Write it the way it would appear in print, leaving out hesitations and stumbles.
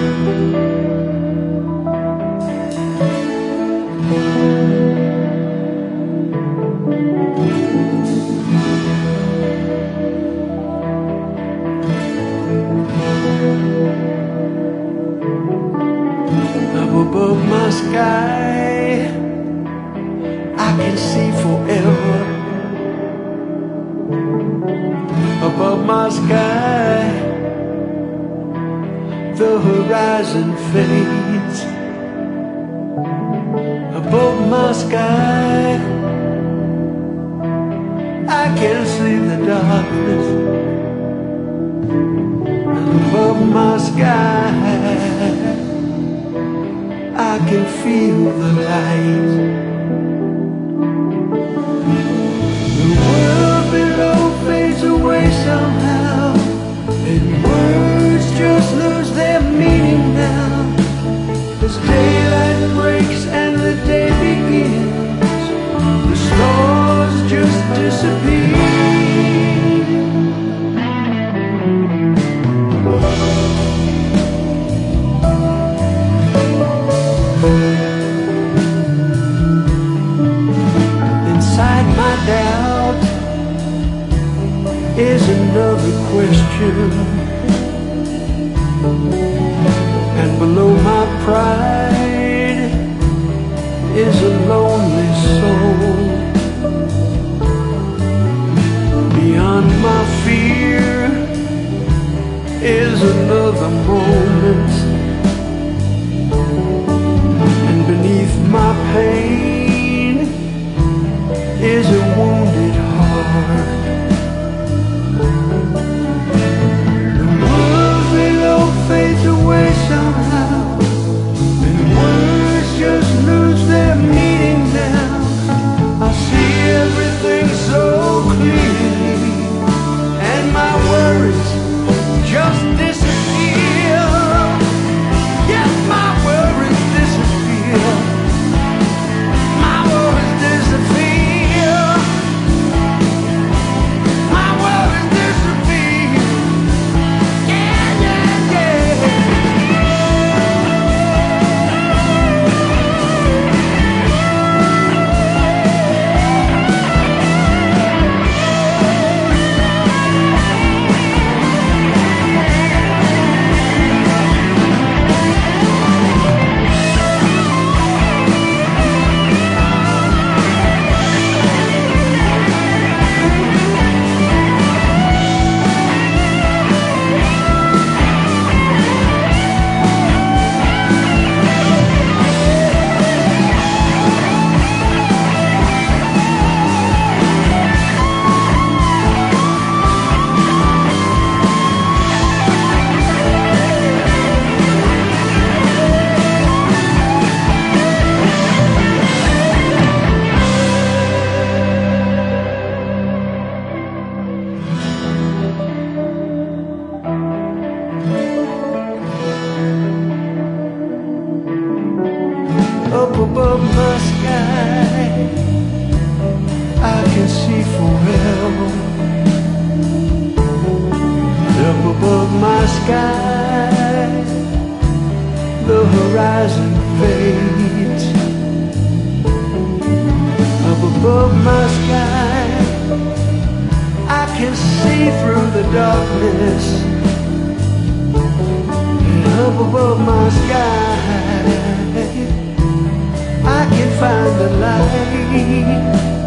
Up above my sky, I can see forever. Above my sky, the horizon fades. Above my sky, I can see the darkness. Above my sky, I can feel the light. The world below fades away somehow, and words just lose their meaning now. As daylight breaks and the day begins, the stars just disappear. Inside my doubt is another question, and below my pride is a lonely soul. Beyond my fear is another moment, and beneath my pain is a wounded heart. The world below fades away somehow, and words just lose their meaning now. I see everything so clearly, and my worries just disappear. Yes, my worries disappear. My worries disappear. My worries disappear. Yeah, yeah, yeah. Up above my sky, I can see forever. Up above my sky, the horizon fades. Up above my sky, I can see through the darkness. And up above my sky, I can find the light.